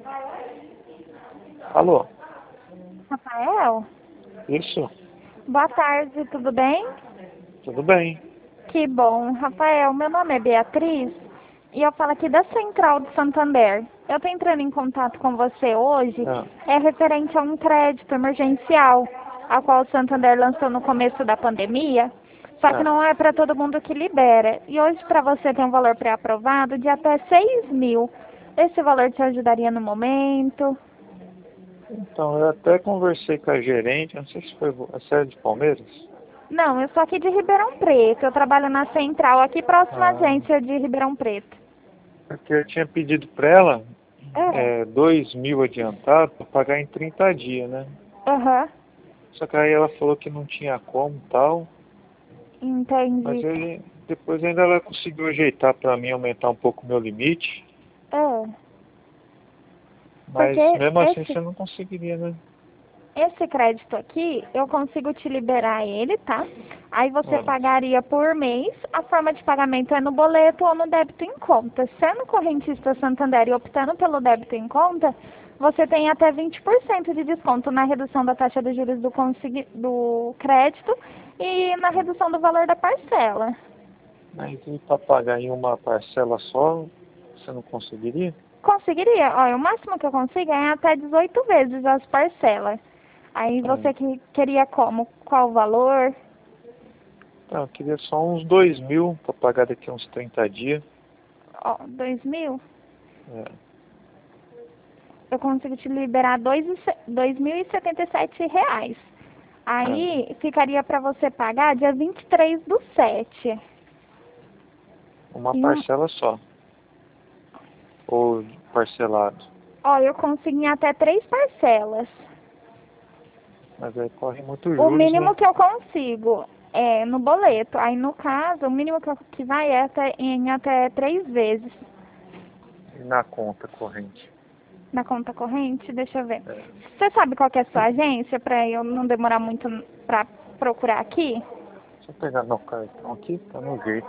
Alô? Rafael? Isso? Boa tarde, tudo bem? Tudo bem? Que bom. Rafael, meu nome é Beatriz e eu falo aqui da Central do Santander. Eu estou entrando em contato com você hoje, Ah, é referente a um crédito emergencial, a qual o Santander lançou no começo da pandemia, só que ah. não é para todo mundo que libera. E hoje para você tem um valor pré-aprovado de até 6 mil. Esse valor te ajudaria no momento? Então, eu até conversei com a gerente, não sei se foi a sede de Palmeiras. Não, eu sou aqui de Ribeirão Preto. Eu trabalho na Central, aqui próximo à Ah, agência de Ribeirão Preto. porque eu tinha pedido para ela É, 2.000 adiantado para pagar em 30 dias, né? aham, Só que aí ela falou que não tinha como e tal, mas entendi. depois ainda ela conseguiu ajeitar para mim aumentar um pouco o meu limite, É, porque mas mesmo assim esse, você não conseguiria, né? esse crédito aqui, eu consigo te liberar ele, tá? Aí você Ah, pagaria por mês, a forma de pagamento é no boleto ou no débito em conta. Sendo correntista Santander e optando pelo débito em conta, você tem até 20% de desconto na redução da taxa de juros do crédito e na redução do valor da parcela. mas e para pagar em uma parcela só, você não conseguiria? Conseguiria, olha, o máximo que eu consigo é até 18 vezes as parcelas. Aí Ah, você que queria como? Qual o valor? então, eu queria só uns 2.000 para pagar daqui a uns 30 dias. Ó, 2 mil? É, Eu consigo te liberar 2.077 reais. é, Aí ficaria para você pagar dia 23/7. uma E um, parcela só, ou parcelado. ó, eu consigo em até 3 parcelas. Mas aí corre muito O juros, né? mínimo que eu consigo é no boleto. Aí no caso, o mínimo que vai é em até 3 vezes. E na conta corrente. Na conta corrente, deixa eu ver. É, Você sabe qual que é a sua agência para eu não demorar muito para procurar aqui? deixa eu pegar meu cartão aqui, tá no jeito.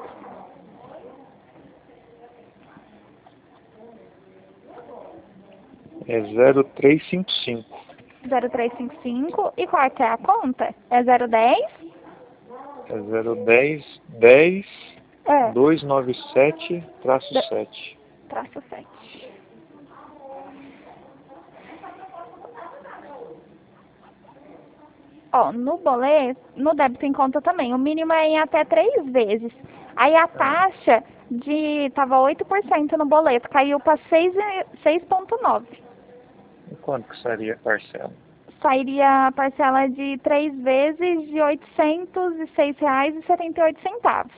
É 0355. 0355. E qual que é a conta? É 010? É 010 É. 297 traço D- 7. traço 7. Ó, no boleto, no débito em conta também, o mínimo é em até 3 vezes. Aí a Ah, taxa tava 8% no boleto, caiu para 6,9. e quanto que seria a parcela? Sairia a parcela de 3 vezes de R$ 806,78.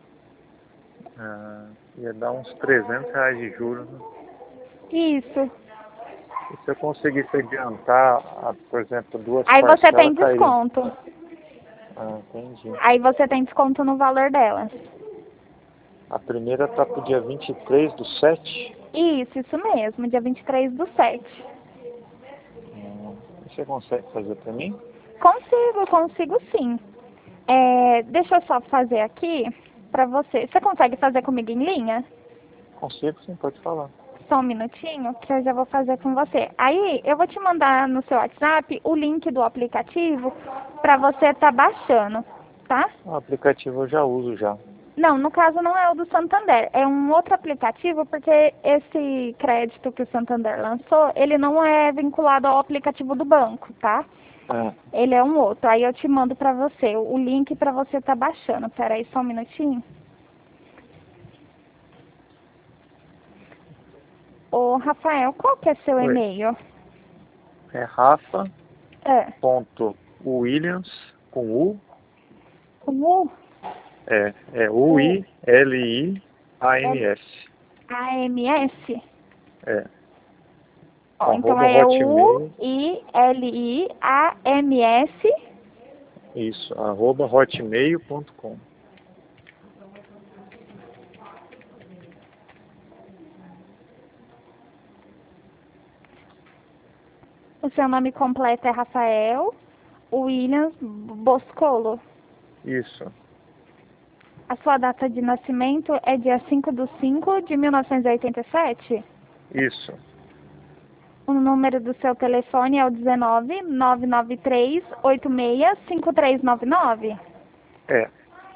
Ah, ia dar uns R$ 300 de juros, né? Isso. E se eu conseguisse adiantar, por exemplo, duas Aí você tem parcelas, cairia. desconto. Ah, entendi. Aí você tem desconto no valor delas. A primeira tá pro dia 23/7. Isso mesmo, dia 23/7. Você consegue fazer pra mim? Consigo sim. Deixa eu só fazer aqui pra você. Você consegue fazer comigo em linha? Consigo, sim, pode falar. Só um minutinho que eu já vou fazer com você. Aí eu vou te mandar no seu WhatsApp o link do aplicativo pra você estar baixando, tá? O aplicativo eu já uso já. Não, no caso não é o do Santander, é um outro aplicativo porque esse crédito que o Santander lançou, ele não é vinculado ao aplicativo do banco, tá? É, Ele é um outro. Aí eu te mando pra você o link pra você estar baixando. Pera aí só um minutinho. Ô, Rafael, qual que é seu oi. e-mail? É É, rafa.williams com U. com U, É U, L, Williams. A, M, S? É, Ó, então arroba é U, hotmail. I, L, I, A, M, S. Isso, arroba hotmail.com. O seu nome completo é Rafael Williams Boscolo. Isso, A sua data de nascimento é dia 5/5/1987? isso. O número do seu telefone é o 19 993 86 5399? É,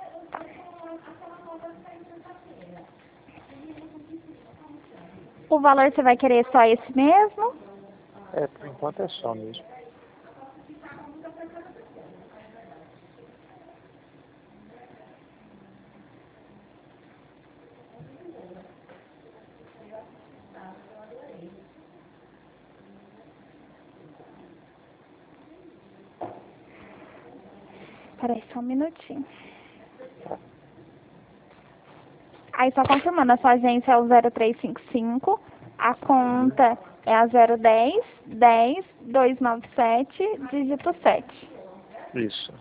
O valor você vai querer só esse mesmo? por enquanto é só mesmo. Peraí, só um minutinho. Aí só confirmando, a sua agência é o 0355, a conta é a 010 10 297, dígito 7. Isso.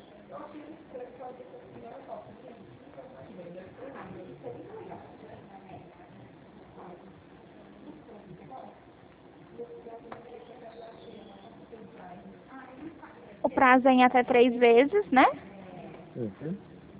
O prazo é em até 3 vezes, né? Uhum.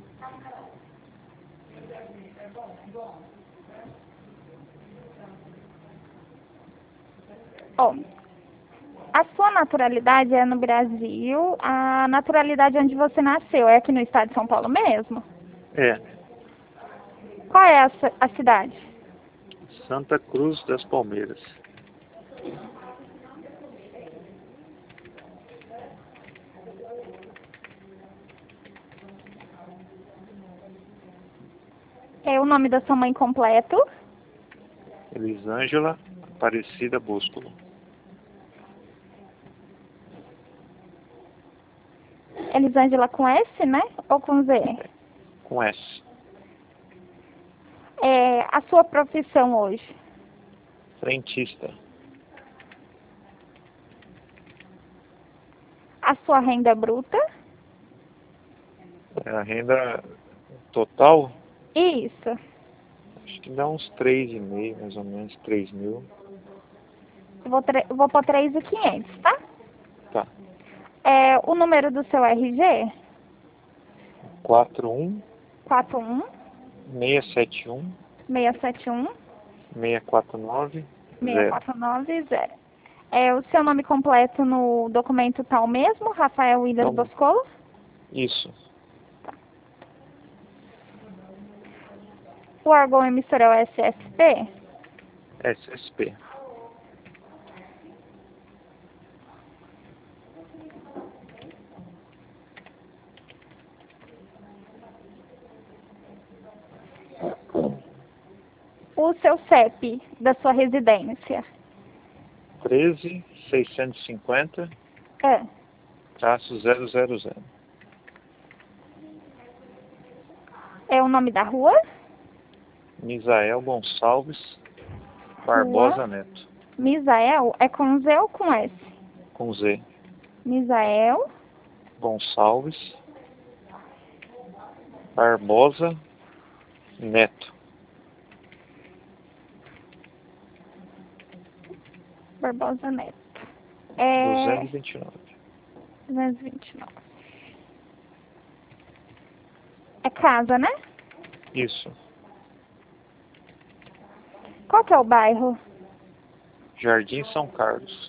Ó, a sua naturalidade é no Brasil, a naturalidade onde você nasceu é aqui no estado de São Paulo mesmo? É, Qual é a cidade? Santa Cruz das Palmeiras. É o nome da sua mãe completo? Elisângela Aparecida Búsculo. Elisângela com S, né? Ou com Z? Com S. É, a sua profissão hoje? Frentista. A sua renda bruta? A renda total, Isso. acho que dá uns 3,5, mais ou menos, 3.000. Vou pôr 3.500, tá? Tá. É, o número do seu RG? 41 41 671 671 649 0. 6490. É, o seu nome completo no documento tá o mesmo? Rafael Williams Então, Boscolo? isso. O órgão emissor é o SSP? SSP. O seu CEP da sua residência? 13 650 É. traço 000. É o nome da rua? Misael Gonçalves Barbosa Neto. Misael é com Z ou com S? Com Z. Misael Gonçalves Barbosa Neto. Barbosa Neto. É 229. 229. É casa, né? Isso. Qual que é o bairro? Jardim São Carlos.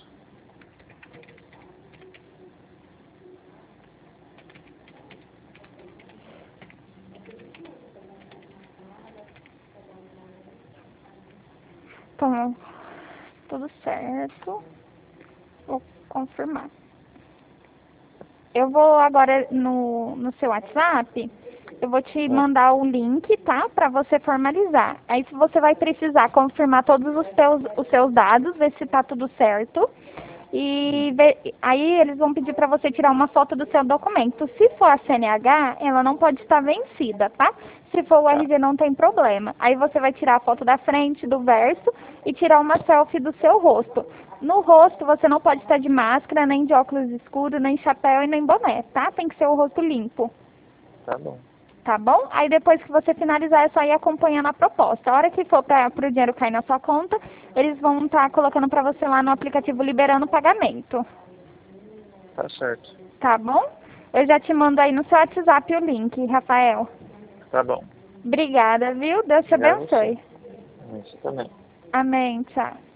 Então, tudo certo. Vou confirmar. Eu vou agora no seu WhatsApp, eu vou te mandar o link, tá? Para você formalizar. Aí você vai precisar confirmar todos os seus dados, ver se tá tudo certo. E aí eles vão pedir para você tirar uma foto do seu documento. Se for a CNH, ela não pode estar vencida, tá? Se for o RG, não tem problema. Aí você vai tirar a foto da frente, do verso e tirar uma selfie do seu rosto. No rosto, você não pode estar de máscara, nem de óculos escuros, nem chapéu e nem boné, tá? Tem que ser o rosto limpo. Tá bom. Tá bom? Aí depois que você finalizar, é só ir acompanhando a proposta. A hora que for para o dinheiro cair na sua conta, eles vão estar colocando para você lá no aplicativo liberando o pagamento. Tá certo. Tá bom? Eu já te mando aí no seu WhatsApp o link, Rafael. Tá bom. Obrigada, viu? Deus te Obrigado a abençoe. você. Você também. Amém. Tchau.